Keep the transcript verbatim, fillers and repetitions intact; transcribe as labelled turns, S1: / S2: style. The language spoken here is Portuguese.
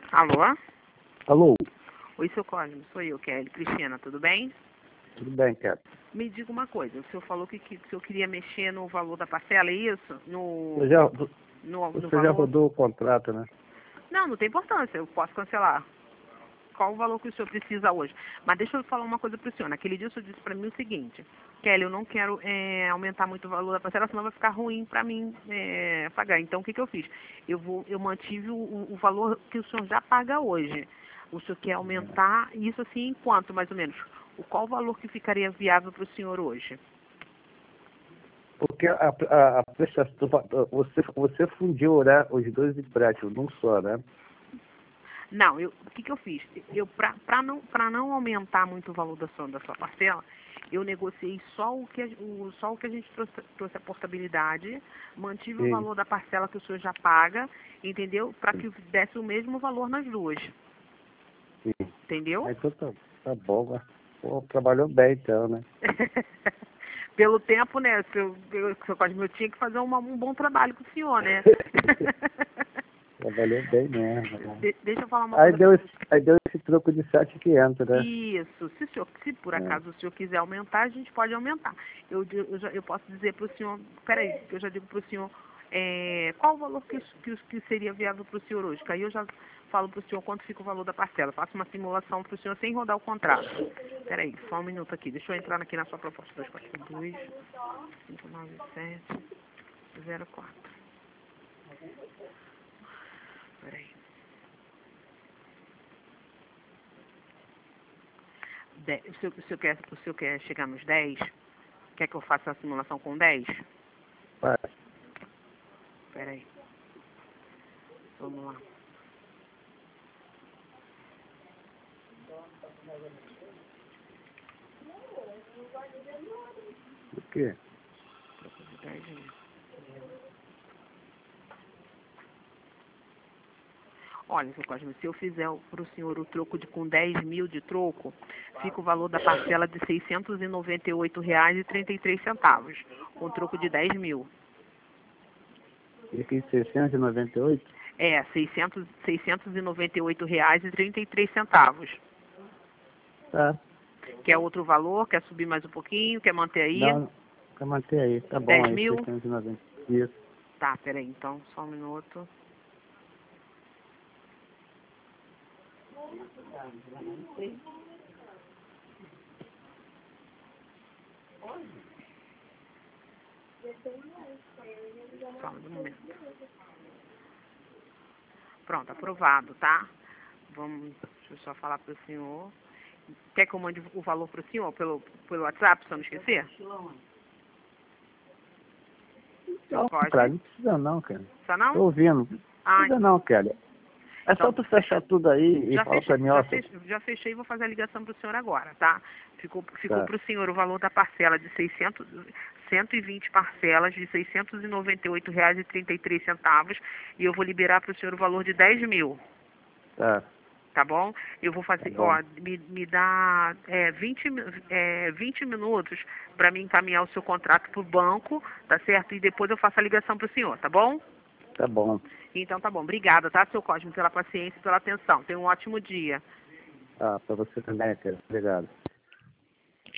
S1: Alô?
S2: Alô?
S1: Oi, seu Cosme, sou eu, Kelly. Cristina, tudo bem?
S2: Tudo bem, Kelly.
S1: Me diga uma coisa, o senhor falou que, que, que o senhor queria mexer no valor da parcela, é isso? No,
S2: Você já,
S1: no, no
S2: você
S1: valor?
S2: já rodou o contrato, né?
S1: Não, não tem importância, eu posso cancelar. Qual o valor que o senhor precisa hoje? Mas deixa eu falar uma coisa para o senhor. Naquele dia o senhor disse para mim o seguinte: Kelly, eu não quero é, aumentar muito o valor da parcela, senão vai ficar ruim para mim é, pagar. Então o que, que eu fiz? Eu, vou, eu mantive o, o valor que o senhor já paga hoje. O senhor quer aumentar isso assim em quanto, mais ou menos? O qual o valor que ficaria viável para o senhor hoje?
S2: Porque a, a, a prestação, você, você fundiu, né, os dois empréstimos num só, né?
S1: Não, eu, o que, que eu fiz? Eu, para não, para não aumentar muito o valor da sua, da sua parcela, eu negociei só o que, a- o, só o que a gente trouxe, trouxe a portabilidade, mantive o
S2: Sim,
S1: valor da parcela que o senhor já paga, entendeu? Para que desse o mesmo valor nas duas,
S2: sim.
S1: entendeu?
S2: Ah, então tá, tá bom, né? Pô, trabalhou bem então, né?
S1: Pelo tempo, né, o seu, o seu Cosme, eu tinha que fazer uma, um bom trabalho com o senhor, né?
S2: Trabalhou bem mesmo, né?
S1: De- deixa eu falar uma
S2: Aí
S1: coisa pra
S2: deu, esse, aí deu esse troco de sete mil e quinhentos, né?
S1: Isso. Se, o senhor, se por
S2: É.
S1: acaso o senhor quiser aumentar, a gente pode aumentar. Eu, di- eu, já, eu posso dizer para o senhor, peraí, eu já digo para o senhor é, qual o valor que, os- que, os- que seria viável para o senhor hoje. Que aí eu já falo para o senhor quanto fica o valor da parcela. Faço uma simulação para o senhor sem rodar o contrato. Peraí, só um minuto aqui. Deixa eu entrar aqui na sua proposta. dois quatro dois, cinco nove sete, zero quatro. Peraí. De, o, senhor, o, senhor quer, o senhor quer chegar nos dez? Quer que eu faça a simulação com dez?
S2: Vai.
S1: Peraí. Vamos lá.
S2: O quê?
S1: Troco de dez mil. Olha, seu Cosme, se eu fizer para o senhor o troco de, com dez mil de troco, fica o valor da parcela de seiscentos e noventa e oito reais e trinta e três centavos, com troco de dez mil.
S2: E aqui seiscentos e noventa e oito?
S1: É, seiscentos, seiscentos e noventa e oito reais e trinta e três centavos.
S2: Tá.
S1: Quer outro valor? Quer subir mais um pouquinho? Quer manter aí?
S2: Não, pra manter aí. Tá bom
S1: dez
S2: aí,
S1: mil?
S2: seiscentos e noventa. Isso.
S1: Tá, peraí, então, só um minuto. Só um momento. Pronto, aprovado, tá? Vamos, deixa eu só falar para o senhor. Quer que eu mande o valor para o senhor pelo, pelo WhatsApp, se eu não esquecer? Seu
S2: Não, cara,
S1: Cosme?
S2: não precisa não, cara.
S1: Só não?
S2: Tô ouvindo. Não
S1: Ah,
S2: precisa não, Kelly. É só
S1: então,
S2: tu fechar tudo aí e
S1: já
S2: falar
S1: fechei,
S2: pra mim,
S1: já
S2: ó,
S1: fechei, já fechei e vou fazer a ligação para o senhor agora, tá? Ficou, ficou
S2: tá,
S1: para o senhor o valor da parcela de seiscentos, cento e vinte parcelas de seiscentos e noventa e oito reais e trinta e três centavos e eu vou liberar para o senhor o valor de dez mil.
S2: tá,
S1: Tá bom? Eu vou
S2: tá
S1: fazer,
S2: bom.
S1: ó, me, me dá é, vinte, mi- é, vinte minutos para me encaminhar o seu contrato pro banco, tá certo? E depois eu faço a ligação pro senhor, tá bom?
S2: Tá bom.
S1: Então tá bom. Obrigada, tá, seu Cosme, pela paciência e pela atenção. Tenha um ótimo dia.
S2: Ah, pra você também, Kelly. Obrigado.